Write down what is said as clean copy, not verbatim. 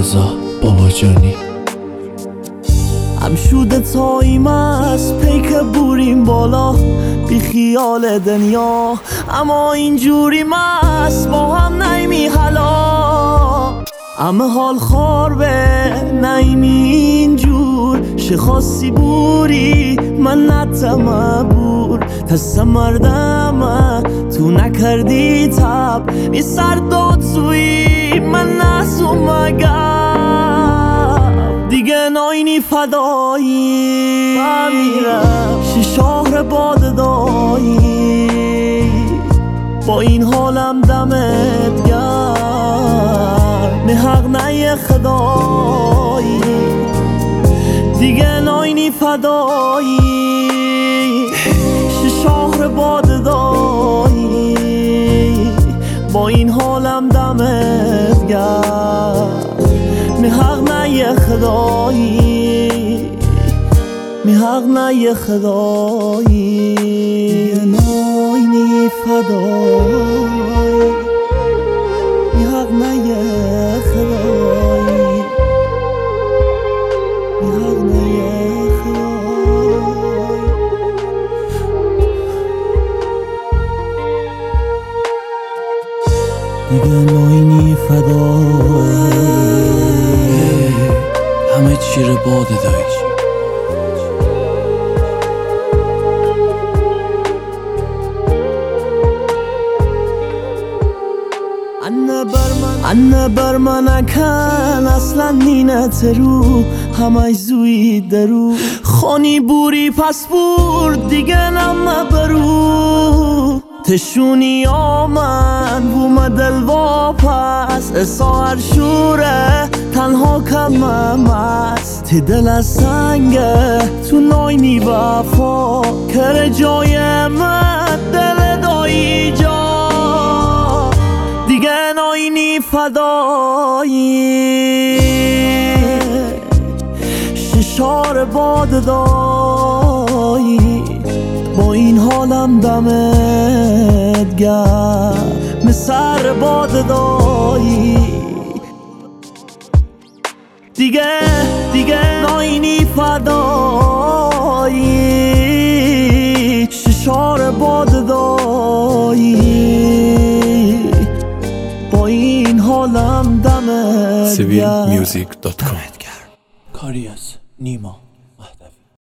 رضا باباجانی. هم شده تاییم است پیک بوریم بالا بی خیال دنیا، اما اینجوری مست با هم نیمی حالا. همه حال خار به نیمی اینجور شخاصی بوری من نتمه بور تسته مردمه تو نکردی تب بی سر داد سوی من نسو مگم دیگه ناینی فدایی بمیرم شهر باد دایی با این حالم دمت گرم نه حق نه خدایی دیگه ناینی فدایی شهر باد دایی با این حالم دمت گرم می حق نه خدایی می حق نه خدایی ناینی فدایی می حق نه خدایی می حق نه خدایی دیگه ناینی فدایی همه چی رو باده دایش. انه بر من اکن اصلا نینه ترو همه زوی درو خانی بوری پس بور دیگه نمه برو تشونی آمن بوم دل واپس اساهر شوره تنها کمم است تی دل از سنگه تو ناینی وفا کر جای من دل دایی جا دیگه ناینی فدایی ششار باد دایی با این حالم دمت گرم سر باد دایی دیگه ناینی فدایی ششار باد دایی با این حالم دمت گرم civilmusic.com. کاری از نیما.